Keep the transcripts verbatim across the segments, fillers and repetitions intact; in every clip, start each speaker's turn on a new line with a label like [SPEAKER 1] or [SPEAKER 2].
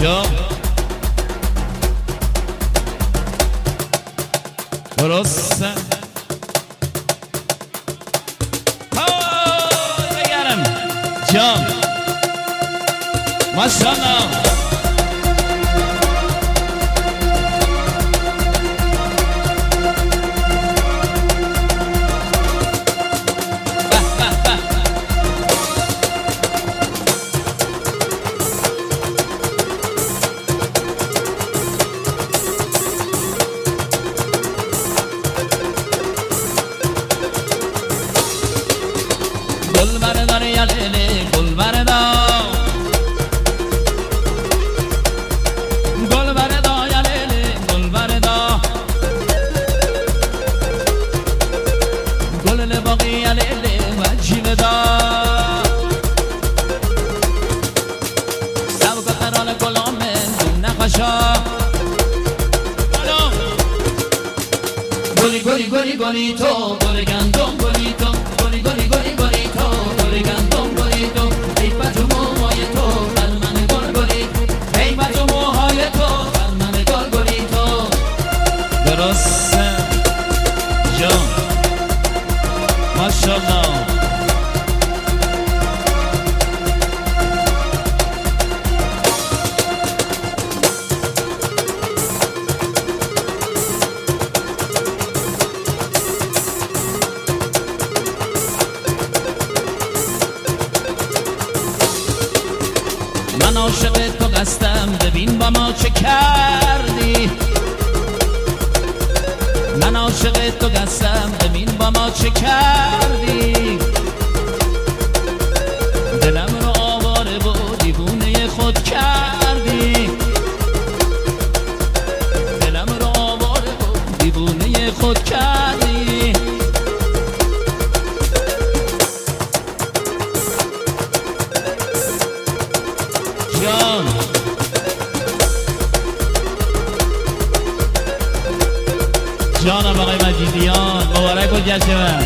[SPEAKER 1] جا درسته های بگرم جا ماشاءالله گل بردار یا لیلی گل بردار گل بردار یا لیلی گل بردار گل لباقی یا لیلی وجیل دار سبک قرال گلام دون نخشا گلی گلی گلی گلی تو گل گندم گلی تو گلی گلی گلی گلی تو گل گندم گلی تو ای بچه موهای تو بر من گل گلی ای بچه موهای تو بر من گل گلی تو درسته جان ماشاءالله من عاشق تو قصدم ببین با ما چه کردی من عاشق تو قصدم ببین با ما چه کردی دلم رو آواره و دیوونه خود کردی دلم رو آواره و دیوونه خود کردی جان جانم آقای مجیدیان مبارک بود جشن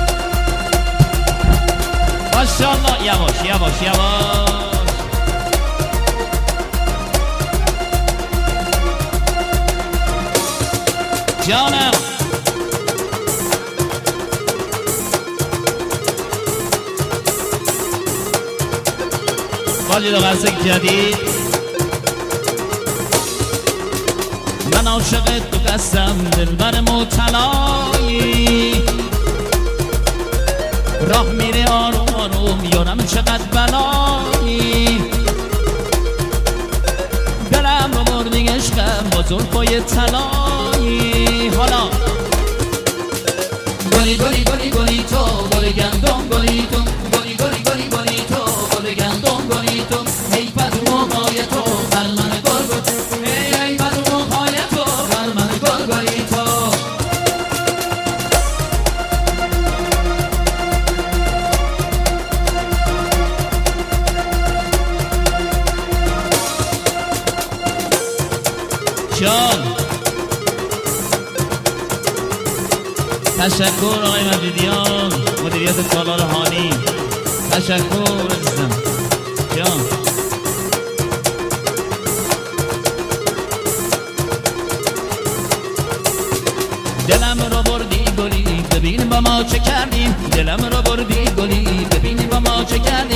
[SPEAKER 1] ماشاءالله یواش یواش یواش جانم واجد و قصد جدید من عاشق تو قصدم دلبر مبتلایی راه میره آروم آروم یارم چقدر بلایی دلم رو بردی عشقم با زلفای طلایی حالا گلی گلی گلی گلی تو گل گندم گلی تو گلی گلی گلی گلی تو گل گندم گلی تو ای بدو موهای تو بر من گل گل ای ای بدو موهای تو بر من گل گلی تو جان تشکر آقای مجیدیان مدیریت سالار هانی تشکر عزیزم جان دلم رو بردی گلی ببین با ما چه کردی دلم رو بردی گلی ببین با ما چه کردی